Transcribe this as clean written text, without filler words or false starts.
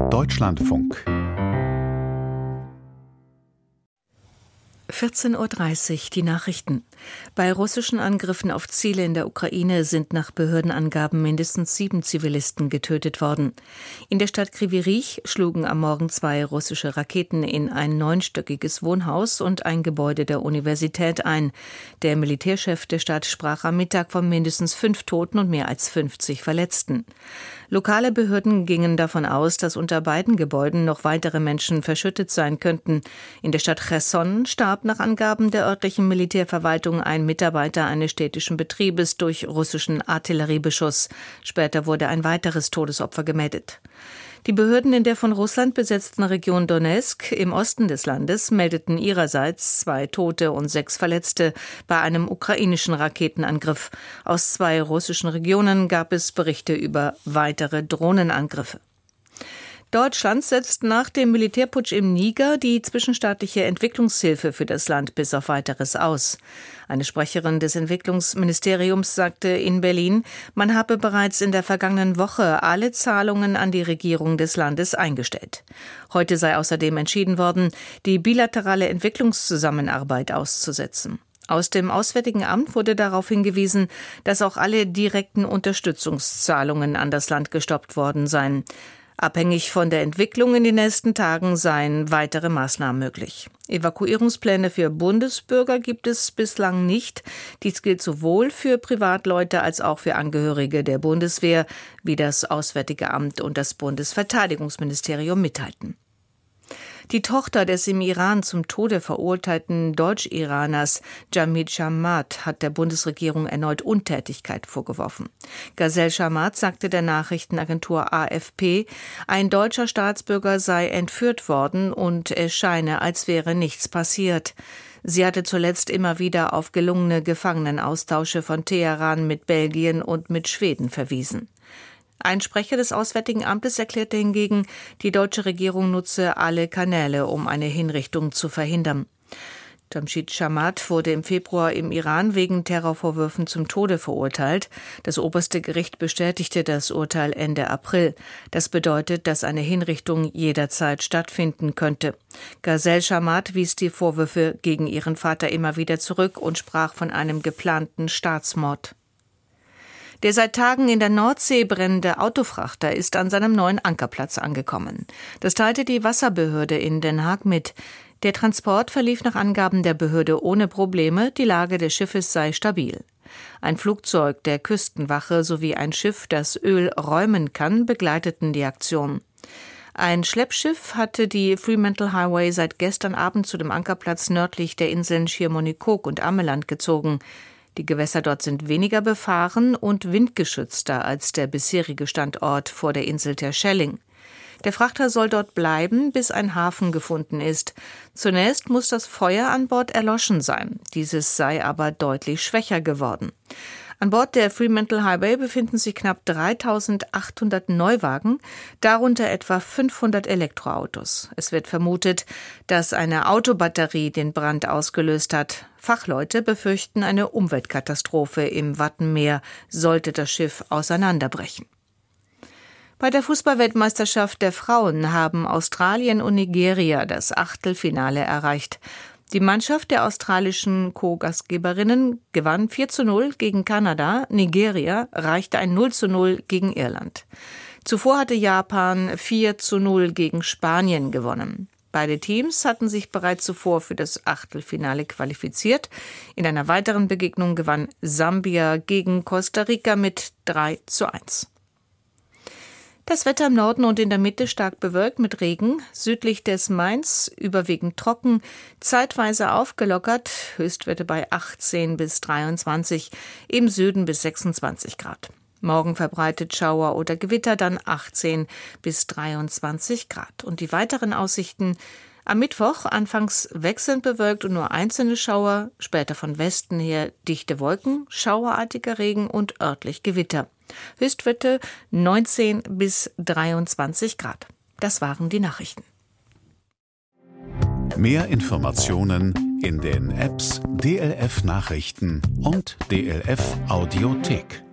Deutschlandfunk 14:30 Uhr, die Nachrichten. Bei russischen Angriffen auf Ziele in der Ukraine sind nach Behördenangaben mindestens 7 Zivilisten getötet worden. In der Stadt Kryvyi Rih schlugen am Morgen 2 russische Raketen in ein 9-stöckiges Wohnhaus und ein Gebäude der Universität ein. Der Militärchef der Stadt sprach am Mittag von mindestens 5 Toten und mehr als 50 Verletzten. Lokale Behörden gingen davon aus, dass unter beiden Gebäuden noch weitere Menschen verschüttet sein könnten. In der Stadt Cherson starb nach Angaben der örtlichen Militärverwaltung ein Mitarbeiter eines städtischen Betriebes durch russischen Artilleriebeschuss. Später wurde ein weiteres Todesopfer gemeldet. Die Behörden in der von Russland besetzten Region Donezk im Osten des Landes meldeten ihrerseits 2 Tote und 6 Verletzte bei einem ukrainischen Raketenangriff. Aus 2 russischen Regionen gab es Berichte über weitere Drohnenangriffe. Deutschland setzt nach dem Militärputsch im Niger die zwischenstaatliche Entwicklungshilfe für das Land bis auf Weiteres aus. Eine Sprecherin des Entwicklungsministeriums sagte in Berlin, man habe bereits in der vergangenen Woche alle Zahlungen an die Regierung des Landes eingestellt. Heute sei außerdem entschieden worden, die bilaterale Entwicklungszusammenarbeit auszusetzen. Aus dem Auswärtigen Amt wurde darauf hingewiesen, dass auch alle direkten Unterstützungszahlungen an das Land gestoppt worden seien. Abhängig von der Entwicklung in den nächsten Tagen seien weitere Maßnahmen möglich. Evakuierungspläne für Bundesbürger gibt es bislang nicht. Dies gilt sowohl für Privatleute als auch für Angehörige der Bundeswehr, wie das Auswärtige Amt und das Bundesverteidigungsministerium mitteilten. Die Tochter des im Iran zum Tode verurteilten Deutsch-Iraners Jamid Chamat hat der Bundesregierung erneut Untätigkeit vorgeworfen. Ghazel Chamat sagte der Nachrichtenagentur AFP, ein deutscher Staatsbürger sei entführt worden und es scheine, als wäre nichts passiert. Sie hatte zuletzt immer wieder auf gelungene Gefangenenaustausche von Teheran mit Belgien und mit Schweden verwiesen. Ein Sprecher des Auswärtigen Amtes erklärte hingegen, die deutsche Regierung nutze alle Kanäle, um eine Hinrichtung zu verhindern. Jamshid Chamat wurde im Februar im Iran wegen Terrorvorwürfen zum Tode verurteilt. Das oberste Gericht bestätigte das Urteil Ende April. Das bedeutet, dass eine Hinrichtung jederzeit stattfinden könnte. Ghazel Chamat wies die Vorwürfe gegen ihren Vater immer wieder zurück und sprach von einem geplanten Staatsmord. Der seit Tagen in der Nordsee brennende Autofrachter ist an seinem neuen Ankerplatz angekommen. Das teilte die Wasserbehörde in Den Haag mit. Der Transport verlief nach Angaben der Behörde ohne Probleme, die Lage des Schiffes sei stabil. Ein Flugzeug der Küstenwache sowie ein Schiff, das Öl räumen kann, begleiteten die Aktion. Ein Schleppschiff hatte die Fremantle Highway seit gestern Abend zu dem Ankerplatz nördlich der Inseln Schiermonnikoog und Ameland gezogen. Die Gewässer dort sind weniger befahren und windgeschützter als der bisherige Standort vor der Insel Terschelling. Der Frachter soll dort bleiben, bis ein Hafen gefunden ist. Zunächst muss das Feuer an Bord erloschen sein. Dieses sei aber deutlich schwächer geworden. An Bord der Fremantle Highway befinden sich knapp 3.800 Neuwagen, darunter etwa 500 Elektroautos. Es wird vermutet, dass eine Autobatterie den Brand ausgelöst hat. Fachleute befürchten eine Umweltkatastrophe im Wattenmeer, sollte das Schiff auseinanderbrechen. Bei der Fußballweltmeisterschaft der Frauen haben Australien und Nigeria das Achtelfinale erreicht. Die Mannschaft der australischen Co-Gastgeberinnen gewann 4:0 gegen Kanada, Nigeria reichte ein 0:0 gegen Irland. Zuvor hatte Japan 4:0 gegen Spanien gewonnen. Beide Teams hatten sich bereits zuvor für das Achtelfinale qualifiziert. In einer weiteren Begegnung gewann Sambia gegen Costa Rica mit 3:1. Das Wetter im Norden und in der Mitte stark bewölkt mit Regen, südlich des Mains überwiegend trocken, zeitweise aufgelockert, Höchstwerte bei 18 bis 23, im Süden bis 26 Grad. Morgen verbreitet Schauer oder Gewitter, dann 18 bis 23 Grad. Und die weiteren Aussichten: am Mittwoch anfangs wechselnd bewölkt und nur einzelne Schauer, später von Westen her dichte Wolken, schauerartiger Regen und örtlich Gewitter. Höchstwerte 19 bis 23 Grad. Das waren die Nachrichten. Mehr Informationen in den Apps DLF Nachrichten und DLF Audiothek.